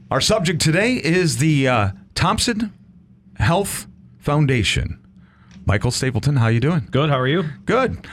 Our subject today is the Thompson Health Foundation. Michael Stapleton, how you doing? Good. How are you? Good.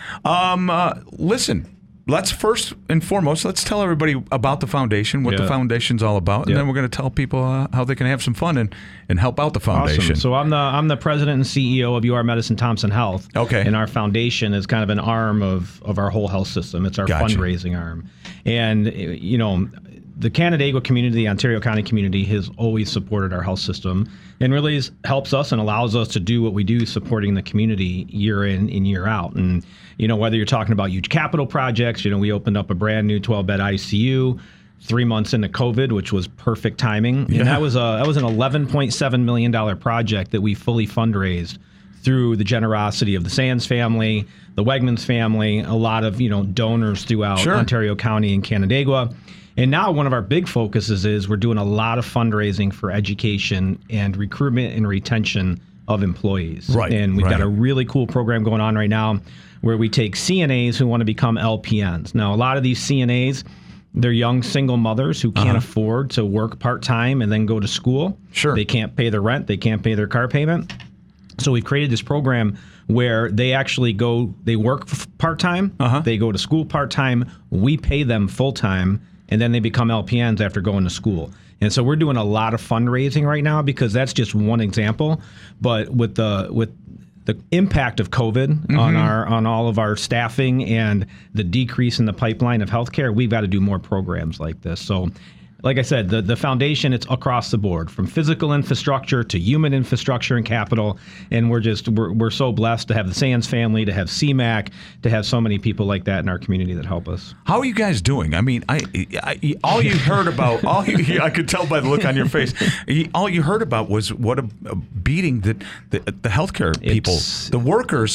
Listen, let's first and foremost, let's tell everybody about the foundation, what the foundation's all about, and then we're going to tell people how they can have some fun and help out the foundation. Awesome. So I'm the president and CEO of UR Medicine Thompson Health. Okay. And our foundation is kind of an arm of our whole health system. It's our fundraising arm. And, you know, the Canandaigua community, the Ontario County community, has always supported our health system and really helps us and allows us to do what we do, supporting the community year in and year out. And, you know, whether you're talking about huge capital projects, you know, we opened up a brand new 12-bed ICU 3 months into COVID, which was perfect timing. Yeah. And that was an $11.7 million project that we fully fundraised through the generosity of the Sands family, the Wegmans family, a lot of, you know, donors throughout Ontario County and Canandaigua. And now one of our big focuses is we're doing a lot of fundraising for education and recruitment and retention of employees. Right. And we've got a really cool program going on right now where we take CNAs who want to become LPNs. Now, a lot of these CNAs, they're young single mothers who can't afford to work part-time and then go to school. Sure. They can't pay their rent. They can't pay their car payment. So we've created this program where they actually they work part-time, they go to school part-time, we pay them full-time, and then they become LPNs after going to school. And so we're doing a lot of fundraising right now because that's just one example. But with the impact of COVID on all of our staffing and the decrease in the pipeline of healthcare, we've got to do more programs like this. So, like I said, the foundation, it's across the board, from physical infrastructure to human infrastructure and capital. And we're so blessed to have the Sands family, to have CMAC, to have so many people like that in our community that help us. How are you guys doing? I mean, all you heard about, I could tell by the look on your face, all you heard about was what a beating that the healthcare people, the workers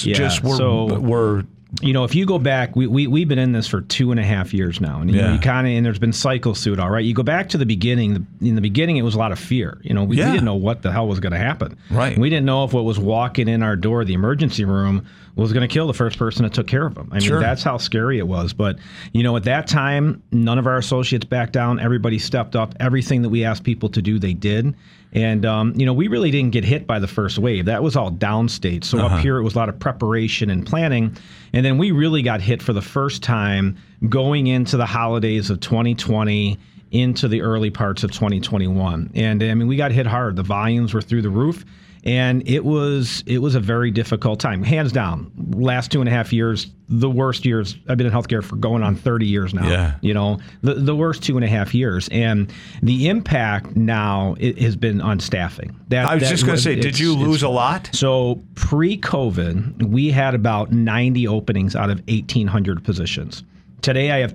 were. You know, if you go back, we've been in this for 2.5 years now, and you kind of, and there's been cycles through it all, right? You go back to the beginning. In the beginning, it was a lot of fear. You know, we didn't know what the hell was going to happen. Right. We didn't know if what was walking in our door, the emergency room, was going to kill the first person that took care of them. I mean, that's how scary it was. But, you know, at that time, none of our associates backed down. Everybody stepped up. Everything that we asked people to do, they did. And, you know, we really didn't get hit by the first wave. That was all downstate. So up here, it was a lot of preparation and planning. And then we really got hit for the first time going into the holidays of 2020 into the early parts of 2021. And, I mean, we got hit hard. The volumes were through the roof. And it was a very difficult time, hands down. Last 2.5 years, the worst years. I've been in healthcare for going on 30 years now. Yeah. You know, the worst 2.5 years, and the impact now has been on staffing. I was just going to say, did you lose a lot? So pre-COVID, we had about 90 openings out of 1,800 positions. Today, I have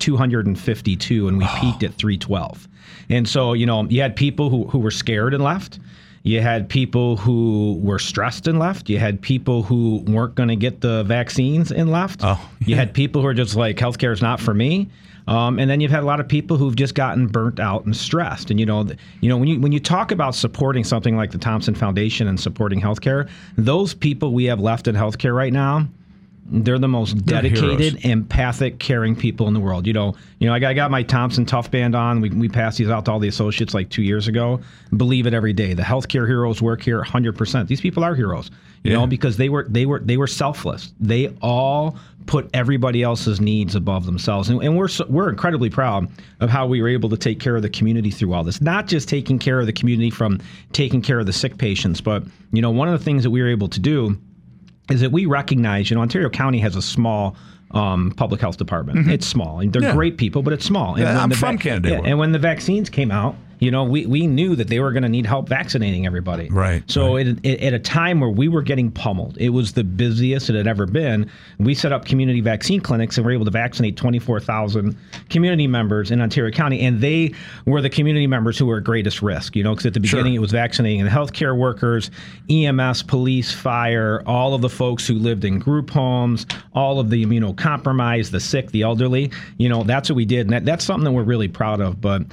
252, and we peaked at 312. And so, you know, you had people who were scared and left. You had people who were stressed and left. You had people who weren't going to get the vaccines and left. You had people who are just like, healthcare is not for me. And then you've had a lot of people who've just gotten burnt out and stressed. And, you know, when you talk about supporting something like the Thompson Foundation and supporting healthcare, those people we have left in healthcare right now, they're the most dedicated, empathic, caring people in the world. You know, I got my Thompson Tough Band on. We passed these out to all the associates like 2 years ago. Believe it every day. The healthcare heroes work here 100%. These people are heroes, you know, because they were selfless. They all put everybody else's needs above themselves. And we're incredibly proud of how we were able to take care of the community through all this. Not just taking care of the community from taking care of the sick patients, but, you know, one of the things that we were able to do is that we recognize, you know, Ontario County has a small public health department. It's small. And they're great people, but it's small. And I'm from Canada. And when the vaccines came out, you know, we knew that they were going to need help vaccinating everybody. Right. So at a time where we were getting pummeled, it was the busiest it had ever been. We set up community vaccine clinics and were able to vaccinate 24,000 community members in Ontario County. And they were the community members who were at greatest risk, you know, because at the beginning it was vaccinating the healthcare workers, EMS, police, fire, all of the folks who lived in group homes, all of the immunocompromised, the sick, the elderly. You know, that's what we did. And that's something that we're really proud of. But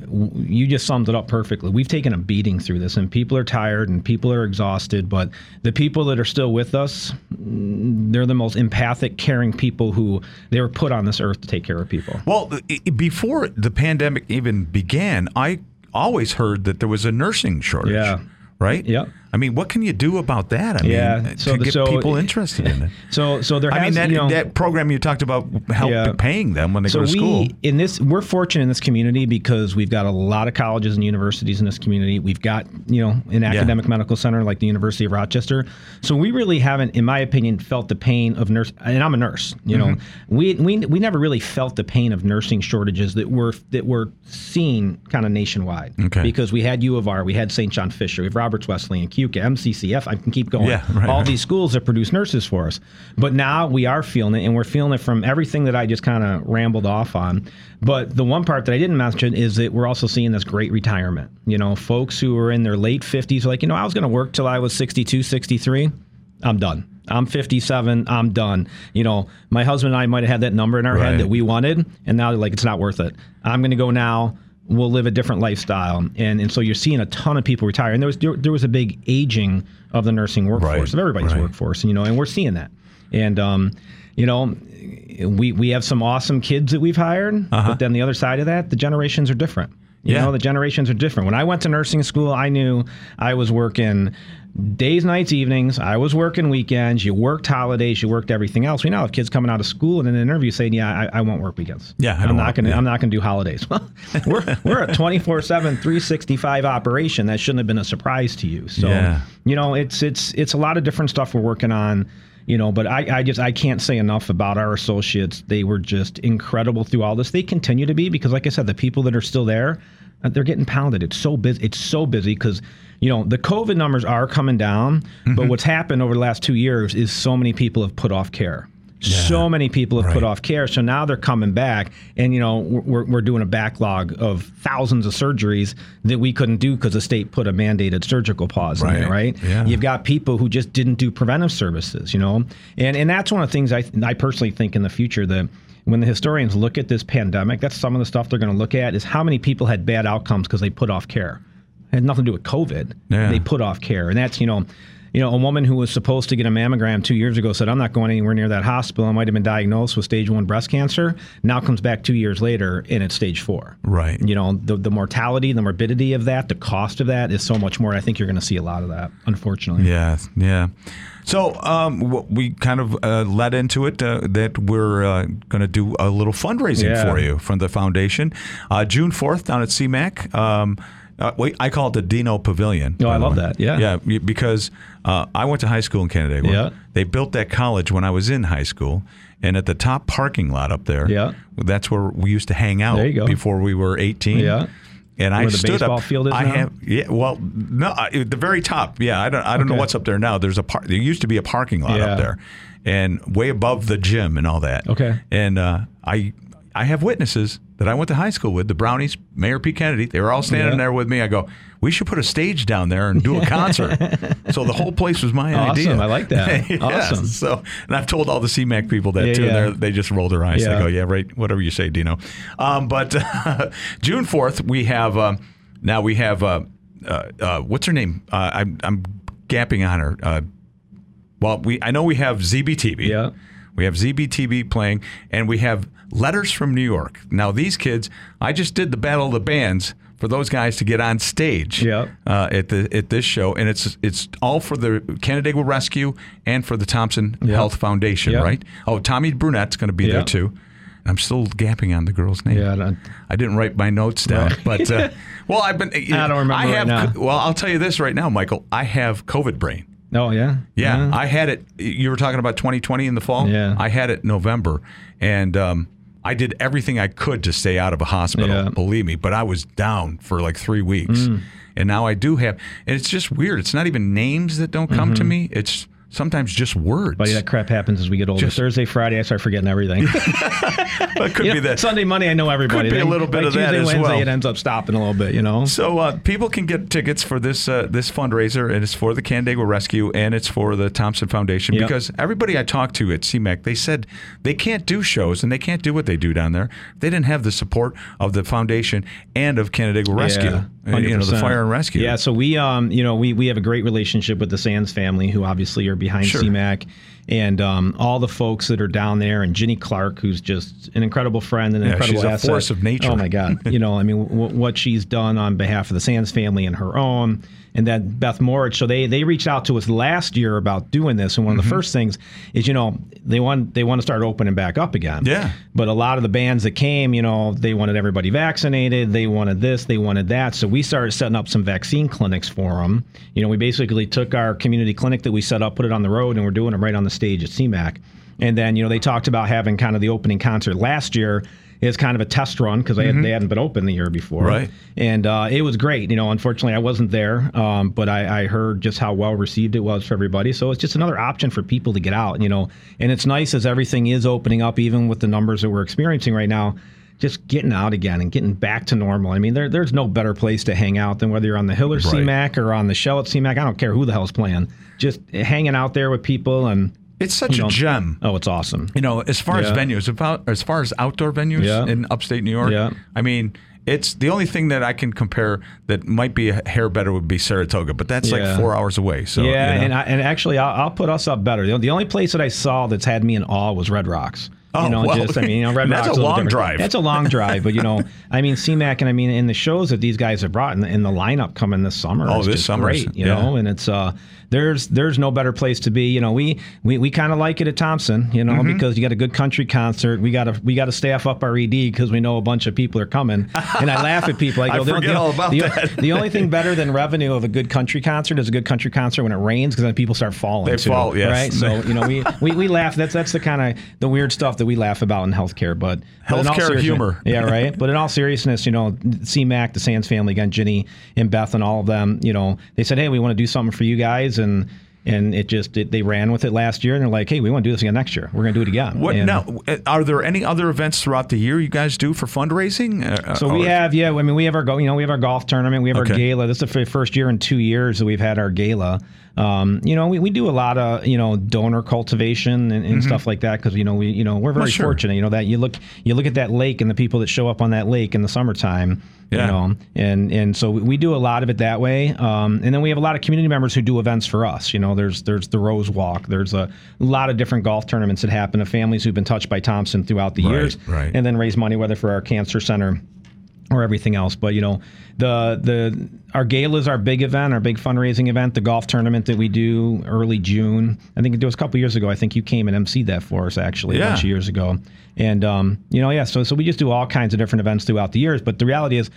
you just summed it up perfectly. We've taken a beating through this, and people are tired and people are exhausted, but the people that are still with us, they're the most empathic, caring people who they were put on this earth to take care of people. Well, before the pandemic even began, I always heard that there was a nursing shortage. Yeah. Right? Yep. I mean, what can you do about that? I mean, to get people interested in it. So there has, that program you talked about paying them when they go to school. We're fortunate in this community because we've got a lot of colleges and universities in this community. We've got, an academic medical center like the University of Rochester. So we really haven't, in my opinion, felt the pain of nurse. And I'm a nurse. We never really felt the pain of nursing shortages that were seen kind of nationwide. Okay. Because we had U of R, we had St. John Fisher, we have Roberts Wesleyan, CUCA, MCCF, I can keep going. All these schools that produce nurses for us. But now we are feeling it, and we're feeling it from everything that I just kind of rambled off on. But the one part that I didn't mention is that we're also seeing this great retirement. Folks who are in their late 50s are like, I was going to work till I was 62, 63. I'm done. I'm 57. I'm done. My husband and I might have had that number in our head that we wanted, and now they're like, it's not worth it. I'm going to go now. We'll live a different lifestyle. And so you're seeing a ton of people retire. And there was a big aging of the nursing workforce, of everybody's workforce, and we're seeing that. And, we have some awesome kids that we've hired, but then the other side of that, the generations are different. The generations are different. When I went to nursing school, I knew I was working days, nights, evenings. I was working weekends. You worked holidays. You worked everything else. We now have kids coming out of school and in an interview saying, I won't work weekends. I'm not going to do holidays. Well, we're a 24/7, 365 operation. That shouldn't have been a surprise to you. So, it's a lot of different stuff we're working on. But I can't say enough about our associates. They were just incredible through all this. They continue to be because, like I said, the people that are still there, they're getting pounded. It's so busy. It's so busy because, the COVID numbers are coming down. But what's happened over the last 2 years is so many people have put off care. So many people have put off care. So now they're coming back, and we're doing a backlog of thousands of surgeries that we couldn't do because the state put a mandated surgical pause in there, right? Yeah. You've got people who just didn't do preventive services, and that's one of the things I personally think in the future that when the historians look at this pandemic, that's some of the stuff they're going to look at is how many people had bad outcomes because they put off care. It had nothing to do with COVID. Yeah. They put off care, and that's a woman who was supposed to get a mammogram 2 years ago said, I'm not going anywhere near that hospital. I might have been diagnosed with stage 1 breast cancer. Now comes back 2 years later and it's stage 4. Right. The mortality, the morbidity of that, the cost of that is so much more. I think you're going to see a lot of that, unfortunately. Yeah. So we kind of led into it that we're going to do a little fundraising for you from the foundation. June 4th down at CMAC. I call it the Dino Pavilion. Oh, I love that. Yeah. Yeah, because I went to high school in Canandaigua. Yeah. They built that college when I was in high school. And at the top parking lot up there, that's where we used to hang out before we were 18. Yeah. And where I the stood baseball up. Field is now? At the very top. Yeah, I don't know what's up there now. There used to be a parking lot up there, and way above the gym and all that. Okay. And I have witnesses that I went to high school with, the Brownies, Mayor Pete Kennedy. They were all standing there with me. I go, we should put a stage down there and do a concert. So the whole place was my idea. Awesome. I like that. Awesome. So, and I've told all the CMAC people that too. And they just roll their eyes. They go, yeah, right. Whatever you say, Dino. But June 4th, we have, what's her name? I'm gapping on her. I know we have ZBTV. Yeah. We have ZBTV playing, and we have Letters from New York. Now, these kids, I just did the Battle of the Bands for those guys to get on stage at this show, and it's all for the Canandaigua Rescue and for the Thompson Health Foundation, right? Oh, Tommy Brunett's going to be there too. I'm still gapping on the girl's name. Yeah, I didn't write my notes down, but well, I've been. I don't remember right now. Well, I'll tell you this right now, Michael. I have COVID brain. Oh, yeah? Yeah. I had it. You were talking about 2020 in the fall? Yeah. I had it in November, and I did everything I could to stay out of a hospital, believe me, but I was down for like 3 weeks. And now I do have, and it's just weird. It's not even names that don't come to me. It's sometimes just words. Buddy, that crap happens as we get older. Thursday, Friday, I start forgetting everything. It could be that. Sunday, Monday, I know everybody. Could be a little bit of that as Wednesday, well. It ends up stopping a little bit, So people can get tickets for this fundraiser, and it's for the Canandaigua Rescue, and it's for the Thompson Foundation, because everybody I talked to at CMAC, they said they can't do shows, and they can't do what they do down there. They didn't have the support of the foundation and of Canandaigua Rescue. the fire and rescue. Yeah, so we we have a great relationship with the Sands family, who obviously are behind CMAQ, and all the folks that are down there, and Ginny Clark, who's just an incredible friend and an incredible asset. She's a force of nature. Oh my God, what she's done on behalf of the Sands family and her own. And then Beth Moritz, so they reached out to us last year about doing this, and one of the first things is they want to start opening back up again. Yeah. But a lot of the bands that came, they wanted everybody vaccinated, they wanted this, they wanted that, so we started setting up some vaccine clinics for them. We basically took our community clinic that we set up, put it on the road, and we're doing it right on the stage at CMAQ. And then they talked about having kind of the opening concert last year. It's kind of a test run because they hadn't been open the year before. Right. And it was great. Unfortunately, I wasn't there, but I heard just how well received it was for everybody. So it's just another option for people to get out, And it's nice as everything is opening up, even with the numbers that we're experiencing right now, just getting out again and getting back to normal. I mean, there's no better place to hang out than whether you're on the Hill or CMAQ or on the Shell at CMAQ. I don't care who the hell's playing. Just hanging out there with people and... It's such a gem. Oh, it's awesome. As far as venues, as far as outdoor venues in upstate New York, I mean, it's the only thing that I can compare that might be a hair better would be Saratoga, but that's like 4 hours away. So and actually, I'll put us up better. The only place that I saw that's had me in awe was Red Rocks. Red Rocks that's a long drive. That's a long drive, but CMAQ, and in the shows that these guys have brought in the lineup coming this summer. Oh, this summer, great, and it's there's no better place to be. We kind of like it at Thompson, because you got a good country concert. We got to staff up our ED because we know a bunch of people are coming, and I laugh at people. I go, forget all about that. The only thing better than revenue of a good country concert is a good country concert when it rains, because then people start falling. They fall, yes. Right. So we laugh. That's the kind of the weird stuff that we laugh about in healthcare, but healthcare humor. Yeah, right. But in all seriousness, CMAQ, the Sands family, again, Ginny and Beth and all of them, they said, hey, we want to do something for you guys, and they ran with it last year, and they're like, hey, we want to do this again next year. We're going to do it again. Now, are there any other events throughout the year you guys do for fundraising? So we have, we have our we have our golf tournament, we have our gala. This is the first year in 2 years that we've had our gala. We do a lot of donor cultivation and stuff like that, because we're very fortunate. That you look at that lake and the people that show up on that lake in the summertime. And so we do a lot of it that way. And then we have a lot of community members who do events for us. There's the Rose Walk. There's a lot of different golf tournaments that happen to families who've been touched by Thompson throughout the years, and then raise money, whether for our cancer center or everything else. But our gala is our big event, our big fundraising event. The golf tournament that we do early June, I think it was a couple years ago. I think you came and emceed that for us actually a bunch of years ago. And so we just do all kinds of different events throughout the years. But the reality is,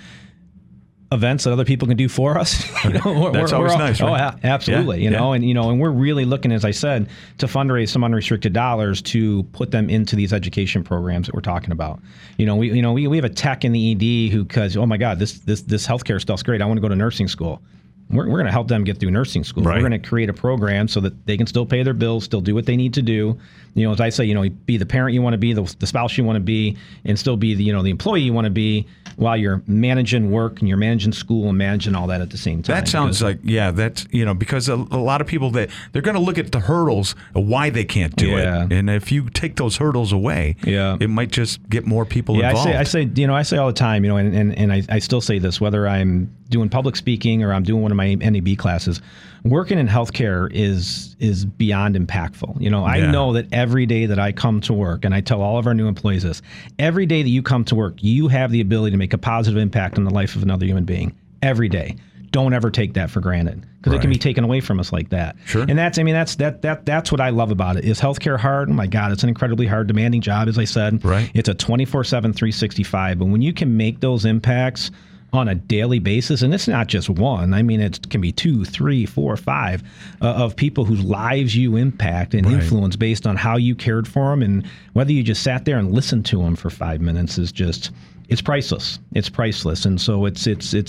events that other people can do for us. That's always nice, right? Oh, absolutely. And we're really looking, as I said, to fundraise some unrestricted dollars to put them into these education programs that we're talking about. We have a tech in the ED who, because, oh my God, this healthcare stuff's great. I want to go to nursing school. We're going to help them get through nursing school. Right. We're going to create a program so that they can still pay their bills, still do what they need to do. As I say, be the parent you want to be, the spouse you want to be, and still be the employee you want to be, while you're managing work and you're managing school and managing all that at the same time. That sounds like, that's, because a lot of people, they're going to look at the hurdles of why they can't do it. And if you take those hurdles away, it might just get more people involved. I say all the time, and I still say this, whether I'm doing public speaking or I'm doing one of my NAB classes, working in healthcare is beyond impactful. I know that every day that I come to work, and I tell all of our new employees this, every day that you come to work, you have the ability to make a positive impact on the life of another human being. Every day. Don't ever take that for granted, because it can be taken away from us like that. Sure. And that's what I love about it. Is healthcare hard? Oh my God, it's an incredibly hard, demanding job, as I said. Right. It's a 24/7, 365. But when you can make those impacts on a daily basis, and it's not just one. I mean, it can be 2, 3, 4, 5 of people whose lives you impact and influence based on how you cared for them, and whether you just sat there and listened to them for 5 minutes is just. It's priceless. It's priceless. And so it's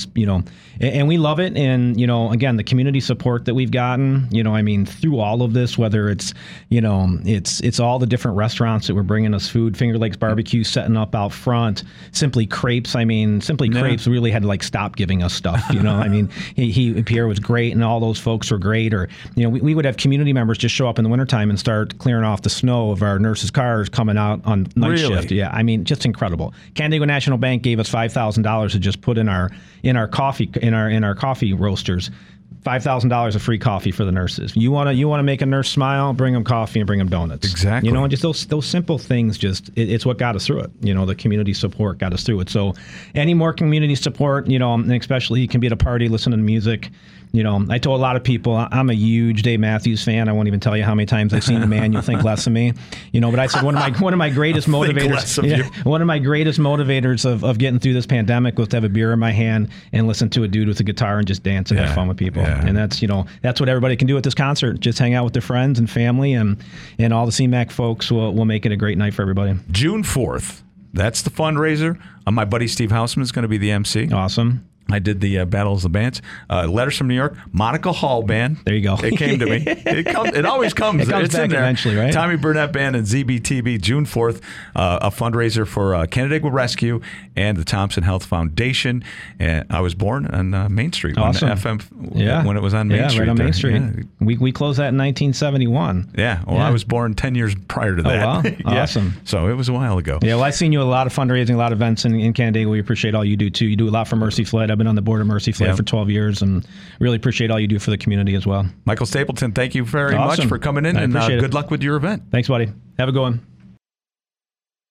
and we love it. And, again, the community support that we've gotten, through all of this, whether it's, it's all the different restaurants that were bringing us food, Finger Lakes Barbecue setting up out front, Simply Crepes. Crepes really had to stop giving us stuff, Pierre was great, and all those folks were great. Or, we would have community members just show up in the wintertime and start clearing off the snow of our nurses' cars coming out on night shift. Yeah. Just incredible. Canandaigua National National Bank gave us $5,000 to just put in our coffee roasters. $5,000 of free coffee for the nurses. You want to make a nurse smile? Bring them coffee and bring them donuts. Exactly. And just those simple things. It's what got us through it. The community support got us through it. So, any more community support, and especially you can be at a party, listening to music. I told a lot of people I'm a huge Dave Matthews fan. I won't even tell you how many times I've seen the man. You'll think less of me. But I said one of my greatest motivators. One of my greatest motivators of getting through this pandemic was to have a beer in my hand and listen to a dude with a guitar and just dance and have fun with people. Yeah. And that's what everybody can do at this concert. Just hang out with their friends and family, and all the CMAC folks will make it a great night for everybody. June 4th. That's the fundraiser. My buddy Steve Hausman is going to be the MC. Awesome. I did the Battles of the Bands. Letters from New York. Monica Hall Band. There you go. It came to me. It always comes. It's back in there eventually, right? Tommy Burnett Band and ZBTB, June 4th. A fundraiser for Canandaigua Rescue and the Thompson Health Foundation. And I was born on Main Street. Awesome. When it was on Main Street. Right on Main Street. Yeah. We closed that in 1971. Yeah. Well, I was born 10 years prior to that. Oh, wow. Awesome. So it was a while ago. Yeah. Well, I've seen you at a lot of fundraising, a lot of events in Canandaigua. We appreciate all you do, too. You do a lot for Mercy Flight. I've been on the board of Mercy Flight for 12 years and really appreciate all you do for the community as well. Michael Stapleton, thank you very much for coming in, and good luck with your event. Thanks, buddy. Have a good one.